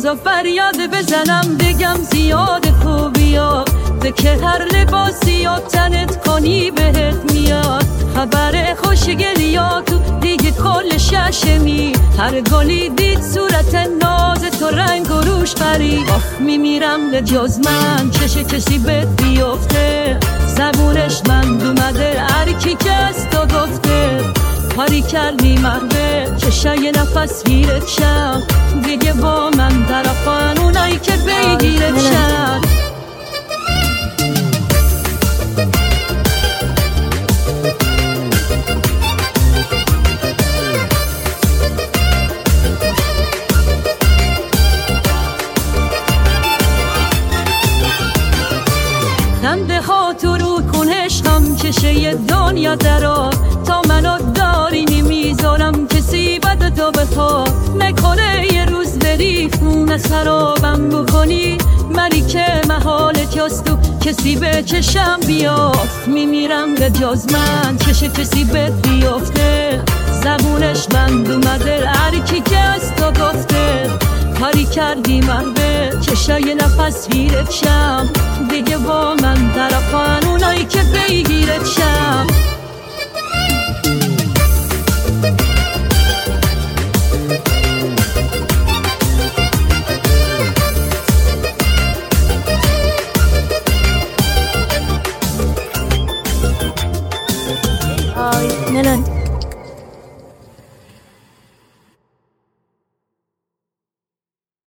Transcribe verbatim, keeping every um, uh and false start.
بازا فریاد بزنم بگم زیاد خوبیا ده که هر لباسی یا تنت کنی بهت میاد. خبر خوشگلیا تو دیگه کل ششمی، هر گلی دید صورت ناز تو رنگ و روش خرید. آخ میمیرم به جز من چشه کسی بهت بیفته، زبونش بند اومده هر کی که از تو گفته. کاری کردی مرده چشه یه نفس گیرت شم، دیگه با من طرفان اونایی که بگیرت شم. خنده ها تو رو کن عشقم چشه یه دنیا درا، تا منو داری نمیذارم کسی بد تو بپا. نکنه یه روز بری خونه خرابم بکنی، مری که محالت یاست تو کسی به چشم بیاد. میمیرم به جز من چشه کسی بهت بیفته، زبونش بند اومده هر کی که از تو گفته. کاری کردی مرده چشه یه نفس گیرت شم، دیگه با من طرفان اونایی که بگیرت شم.